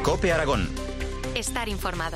COPE Aragón. Estar informado.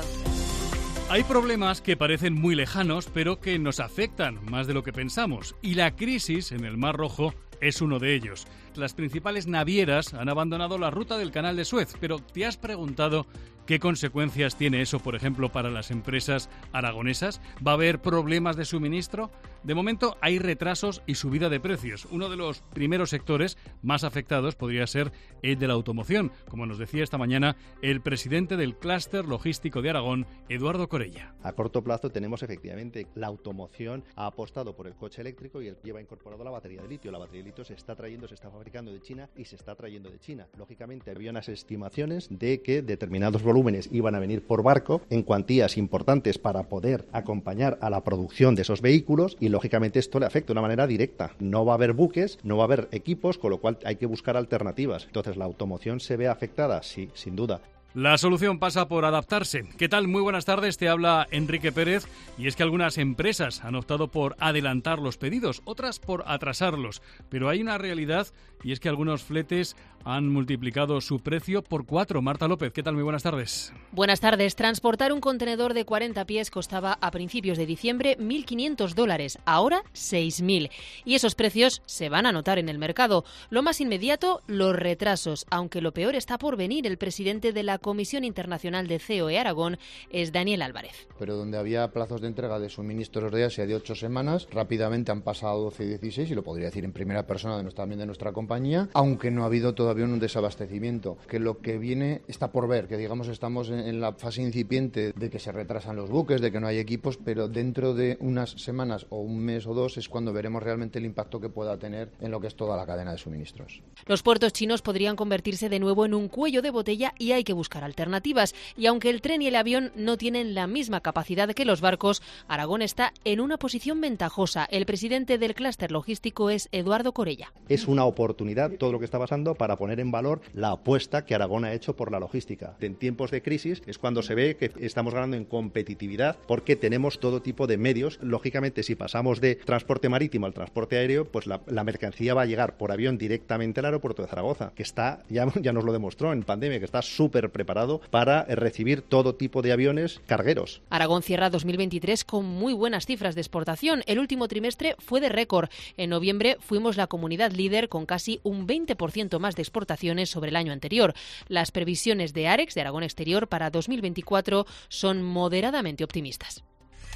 Hay problemas que parecen muy lejanos, pero que nos afectan más de lo que pensamos. Y la crisis en el Mar Rojo es uno de ellos. Las principales navieras han abandonado la ruta del Canal de Suez, pero ¿te has preguntado qué consecuencias tiene eso, por ejemplo, para las empresas aragonesas? ¿Va a haber problemas de suministro? De momento hay retrasos y subida de precios. Uno de los primeros sectores más afectados podría ser el de la automoción, como nos decía esta mañana el presidente del Clúster Logístico de Aragón, Eduardo Corella. A corto plazo tenemos efectivamente la automoción ha apostado por el coche eléctrico y él lleva incorporado la batería de litio. La batería de litio se está fabricando de China y se está trayendo de China. Lógicamente había unas estimaciones de que determinados volúmenes iban a venir por barco en cuantías importantes para poder acompañar a la producción de esos vehículos y lógicamente esto le afecta de una manera directa. No va a haber buques, no va a haber equipos, con lo cual hay que buscar alternativas. Entonces la automoción se ve afectada, sí, sin duda. La solución pasa por adaptarse. ¿Qué tal? Muy buenas tardes, te habla Enrique Pérez. Y es que algunas empresas han optado por adelantar los pedidos, otras por atrasarlos. Pero hay una realidad y es que algunos fletes han multiplicado su precio por 4. Marta López, ¿qué tal? Muy buenas tardes. Buenas tardes. Transportar un contenedor de 40 pies costaba a principios de diciembre $1.500, ahora 6.000. Y esos precios se van a notar en el mercado. Lo más inmediato, los retrasos, aunque lo peor está por venir. El presidente de la Comisión Internacional de COE Aragón es Daniel Álvarez. Pero donde había plazos de entrega de suministros de Asia de 8 semanas, rápidamente han pasado 12 y 16, y lo podría decir en primera persona también de nuestra compañía, aunque no ha habido todavía un desabastecimiento, que lo que viene está por ver, que digamos estamos en la fase incipiente de que se retrasan los buques, de que no hay equipos, pero dentro de unas semanas o un mes o dos es cuando veremos realmente el impacto que pueda tener en lo que es toda la cadena de suministros. Los puertos chinos podrían convertirse de nuevo en un cuello de botella y hay que buscar alternativas. Y aunque el tren y el avión no tienen la misma capacidad que los barcos, Aragón está en una posición ventajosa. El presidente del Clúster Logístico es Eduardo Corella. Es una oportunidad todo lo que está pasando para poner en valor la apuesta que Aragón ha hecho por la logística. En tiempos de crisis es cuando se ve que estamos ganando en competitividad porque tenemos todo tipo de medios. Lógicamente, si pasamos de transporte marítimo al transporte aéreo, pues la mercancía va a llegar por avión directamente al aeropuerto de Zaragoza, que está, ya nos lo demostró en pandemia, que está súper preparado para recibir todo tipo de aviones cargueros. Aragón cierra 2023 con muy buenas cifras de exportación. El último trimestre fue de récord. En noviembre fuimos la comunidad líder con casi un 20% más de exportaciones sobre el año anterior. Las previsiones de AREX, de Aragón Exterior, para 2024 son moderadamente optimistas.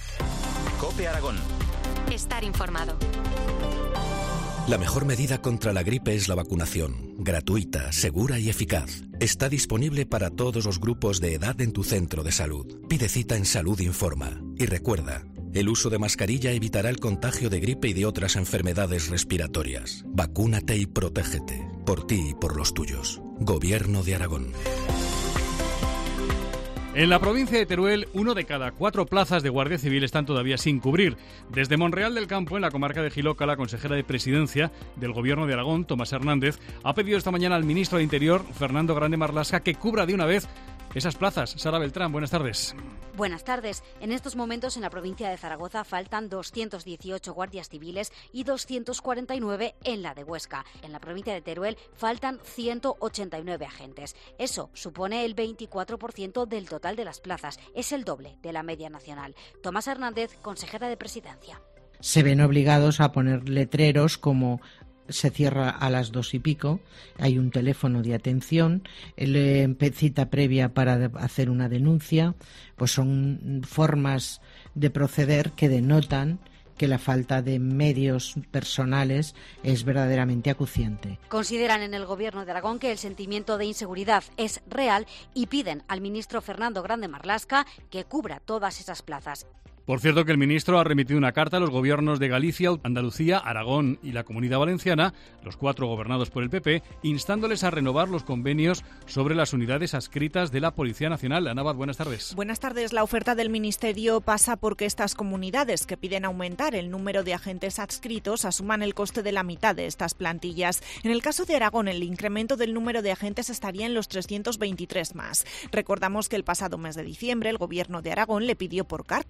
COPE Aragón. Estar informado. La mejor medida contra la gripe es la vacunación, gratuita, segura y eficaz. Está disponible para todos los grupos de edad en tu centro de salud. Pide cita en Salud Informa. Y recuerda, el uso de mascarilla evitará el contagio de gripe y de otras enfermedades respiratorias. Vacúnate y protégete, por ti y por los tuyos. Gobierno de Aragón. En la provincia de Teruel, 1 de cada 4 plazas de Guardia Civil están todavía sin cubrir. Desde Monreal del Campo, en la comarca de Jiloca, la consejera de Presidencia del Gobierno de Aragón, Tomás Hernández, ha pedido esta mañana al ministro de Interior, Fernando Grande Marlaska, que cubra de una vez esas plazas. Sara Beltrán, buenas tardes. Buenas tardes. En estos momentos en la provincia de Zaragoza faltan 218 guardias civiles y 249 en la de Huesca. En la provincia de Teruel faltan 189 agentes. Eso supone el 24% del total de las plazas. Es el doble de la media nacional. Tomás Hernández, consejera de Presidencia. Se ven obligados a poner letreros como se cierra a las 2:15, hay un teléfono de atención, cita previa para hacer una denuncia, pues son formas de proceder que denotan que la falta de medios personales es verdaderamente acuciante. Consideran en el Gobierno de Aragón que el sentimiento de inseguridad es real y piden al ministro Fernando Grande Marlaska que cubra todas esas plazas. Por cierto, que el ministro ha remitido una carta a los gobiernos de Galicia, Andalucía, Aragón y la Comunidad Valenciana, los 4 gobernados por el PP, instándoles a renovar los convenios sobre las unidades adscritas de la Policía Nacional. Ana Abad, buenas tardes. Buenas tardes. La oferta del Ministerio pasa porque estas comunidades que piden aumentar el número de agentes adscritos asuman el coste de la mitad de estas plantillas. En el caso de Aragón, el incremento del número de agentes estaría en los 323 más. Recordamos que el pasado mes de diciembre el Gobierno de Aragón le pidió por carta al ministro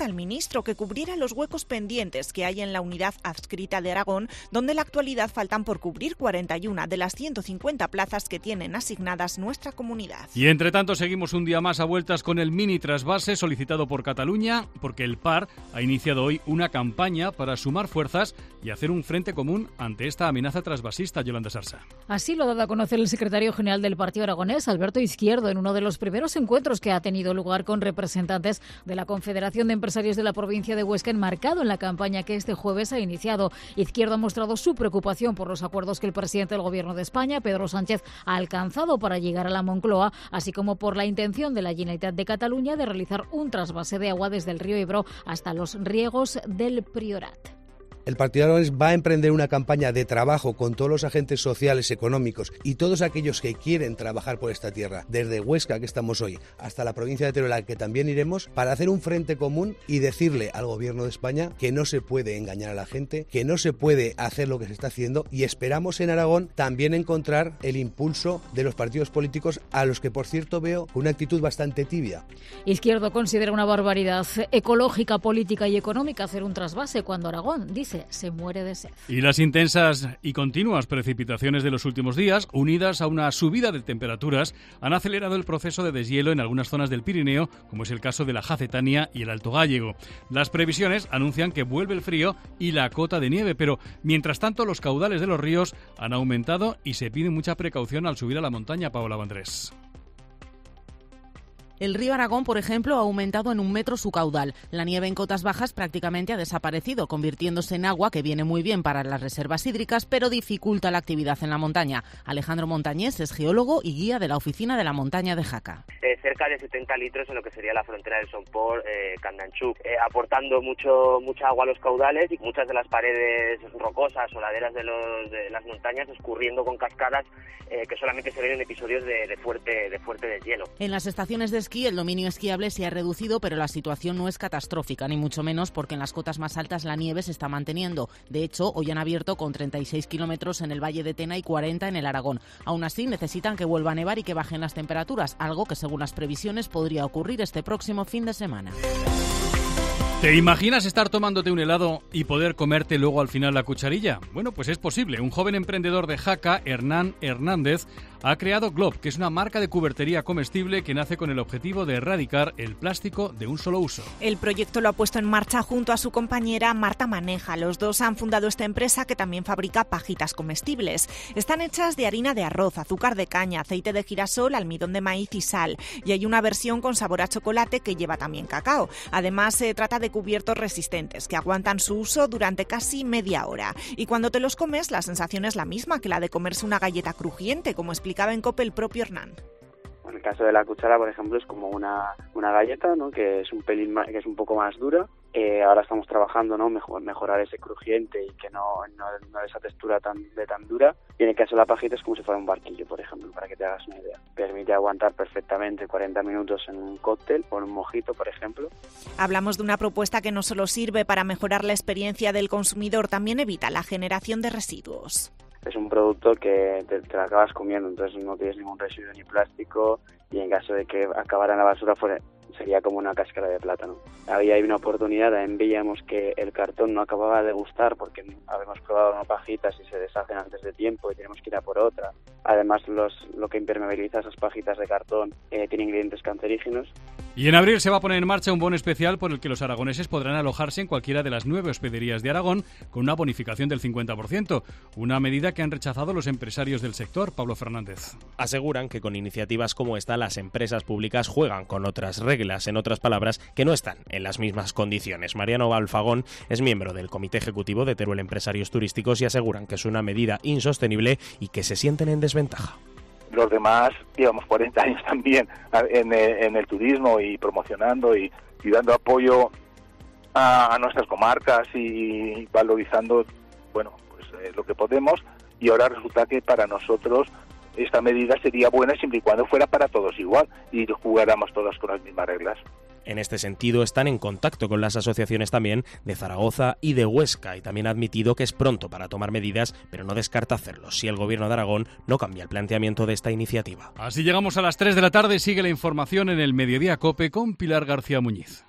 registro que cubriera los huecos pendientes que hay en la unidad adscrita de Aragón, donde en la actualidad faltan por cubrir 41 de las 150 plazas que tienen asignadas nuestra comunidad. Y entre tanto seguimos un día más a vueltas con el mini trasvase solicitado por Cataluña, porque el PAR ha iniciado hoy una campaña para sumar fuerzas y hacer un frente común ante esta amenaza trasvasista. Yolanda Sarsa. Así lo ha dado a conocer el secretario general del Partido Aragonés, Alberto Izquierdo, en uno de los primeros encuentros que ha tenido lugar con representantes de la Confederación de Empresarios de la provincia de Huesca, enmarcado en la campaña que este jueves ha iniciado. Izquierdo ha mostrado su preocupación por los acuerdos que el presidente del Gobierno de España, Pedro Sánchez, ha alcanzado para llegar a la Moncloa, así como por la intención de la Generalitat de Cataluña de realizar un trasvase de agua desde el río Ebro hasta los riegos del Priorat. El Partido Aragonés va a emprender una campaña de trabajo con todos los agentes sociales, económicos y todos aquellos que quieren trabajar por esta tierra, desde Huesca, que estamos hoy, hasta la provincia de Teruel, que también iremos, para hacer un frente común y decirle al Gobierno de España que no se puede engañar a la gente, que no se puede hacer lo que se está haciendo, y esperamos en Aragón también encontrar el impulso de los partidos políticos, a los que, por cierto, veo con una actitud bastante tibia. Izquierdo considera una barbaridad ecológica, política y económica hacer un trasvase cuando Aragón, dice, se muere de sed. Y las intensas y continuas precipitaciones de los últimos días, unidas a una subida de temperaturas, han acelerado el proceso de deshielo en algunas zonas del Pirineo, como es el caso de la Jacetania y el Alto Gállego. Las previsiones anuncian que vuelve el frío y la cota de nieve, pero mientras tanto los caudales de los ríos han aumentado y se pide mucha precaución al subir a la montaña. Paola Vandrés. El río Aragón, por ejemplo, ha aumentado en 1 metro su caudal. La nieve en cotas bajas prácticamente ha desaparecido, convirtiéndose en agua que viene muy bien para las reservas hídricas, pero dificulta la actividad en la montaña. Alejandro Montañés es geólogo y guía de la Oficina de la Montaña de Jaca. Cerca de 70 litros en lo que sería la frontera del Somport, Candanchuk, aportando mucha agua a los caudales y muchas de las paredes rocosas o laderas de las montañas escurriendo con cascadas que solamente se ven en episodios de fuerte deshielo. En las estaciones de esquí, el dominio esquiable se ha reducido, pero la situación no es catastrófica, ni mucho menos, porque en las cotas más altas la nieve se está manteniendo. De hecho, hoy han abierto con 36 kilómetros en el Valle de Tena y 40 en el Aragón. Aún así, necesitan que vuelva a nevar y que bajen las temperaturas, algo que según las previsiones podría ocurrir este próximo fin de semana. ¿Te imaginas estar tomándote un helado y poder comerte luego al final la cucharilla? Bueno, pues es posible. Un joven emprendedor de Jaca, Hernán Hernández, ha creado Glob, que es una marca de cubertería comestible que nace con el objetivo de erradicar el plástico de un solo uso. El proyecto lo ha puesto en marcha junto a su compañera Marta Maneja. Los dos han fundado esta empresa que también fabrica pajitas comestibles. Están hechas de harina de arroz, azúcar de caña, aceite de girasol, almidón de maíz y sal. Y hay una versión con sabor a chocolate que lleva también cacao. Además, se trata de cubiertos resistentes que aguantan su uso durante casi media hora. Y cuando te los comes, la sensación es la misma que la de comerse una galleta crujiente, como explicaba en COPE el propio Hernán. En el caso de la cuchara, por ejemplo, es como una galleta, ¿no? Que es un pelín más, que es un poco más dura. Ahora estamos trabajando, ¿no? Mejorar ese crujiente y que no esa textura tan dura. Y en el caso de la pajita es como si fuera un barquillo, por ejemplo, para que te hagas una idea. Permite aguantar perfectamente 40 minutos en un cóctel o en un mojito, por ejemplo. Hablamos de una propuesta que no solo sirve para mejorar la experiencia del consumidor, también evita la generación de residuos. Es un producto que te lo acabas comiendo, entonces no tienes ningún residuo ni plástico, y en caso de que acabara en la basura sería como una cáscara de plátano. Había una oportunidad, también veíamos que el cartón no acababa de gustar porque habíamos probado unas pajitas y se deshacen antes de tiempo y tenemos que ir a por otra. Además, lo que impermeabiliza esas pajitas de cartón tiene ingredientes cancerígenos. Y en abril se va a poner en marcha un bono especial por el que los aragoneses podrán alojarse en cualquiera de las 9 hospederías de Aragón con una bonificación del 50%, una medida que han rechazado los empresarios del sector. Pablo Fernández. Aseguran que con iniciativas como esta las empresas públicas juegan con otras reglas, en otras palabras, que no están en las mismas condiciones. Mariano Alfagón es miembro del Comité Ejecutivo de Teruel Empresarios Turísticos y aseguran que es una medida insostenible y que se sienten en desventaja. Los demás llevamos 40 años también en el turismo y promocionando y dando apoyo a nuestras comarcas y valorizando lo que podemos, y ahora resulta que para nosotros esta medida sería buena siempre y cuando fuera para todos igual y jugáramos todos con las mismas reglas. En este sentido, están en contacto con las asociaciones también de Zaragoza y de Huesca, y también ha admitido que es pronto para tomar medidas, pero no descarta hacerlo si el Gobierno de Aragón no cambia el planteamiento de esta iniciativa. Así llegamos a las 3 de la tarde. Sigue la información en el Mediodía COPE con Pilar García Muñiz.